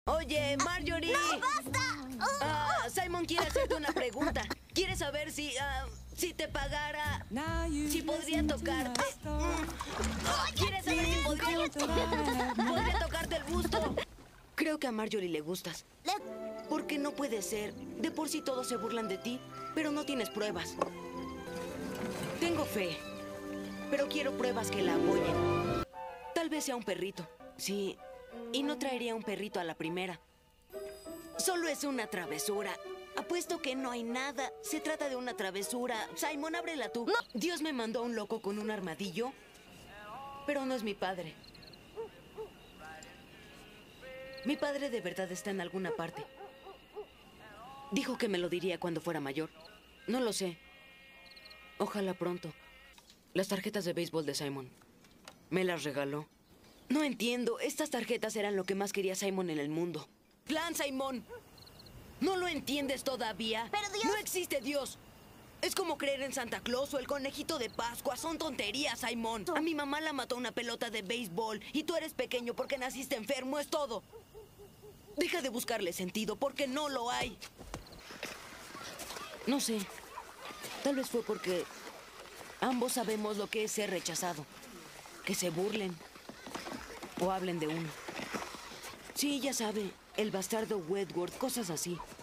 Oye, Marjorie. ¡No, basta! Simon quiere hacerte una pregunta. Quiere saber si te pagara, si podría tocarte. Quiere saber si podría tocarte el busto. Creo que a Marjorie le gustas. Porque no puede ser. De por sí todos se burlan de ti, pero no tienes pruebas. Tengo fe, pero quiero pruebas que la apoyen. Tal vez sea un perrito. Sí, y no traería un perrito a la primera. Solo es una travesura. Apuesto que no hay nada. Se trata de una travesura. Simon, ábrela tú. No. Dios me mandó a un loco con un armadillo, pero no es mi padre. Mi padre de verdad está en alguna parte. Dijo que me lo diría cuando fuera mayor. No lo sé. Ojalá pronto. Las tarjetas de béisbol de Simon. Me las regaló. No entiendo. Estas tarjetas eran lo que más quería Simon en el mundo. ¡Plan, Simon! ¿No lo entiendes todavía? Pero Dios... No existe Dios. Es como creer en Santa Claus o el conejito de Pascua. Son tonterías, Simon. A mi mamá la mató una pelota de béisbol y tú eres pequeño porque naciste enfermo. Es todo. Deja de buscarle sentido porque no lo hay. No sé. Tal vez fue porque ambos sabemos lo que es ser rechazado. Que se burlen o hablen de uno. Sí, ya sabe, el bastardo Wedgworth, cosas así.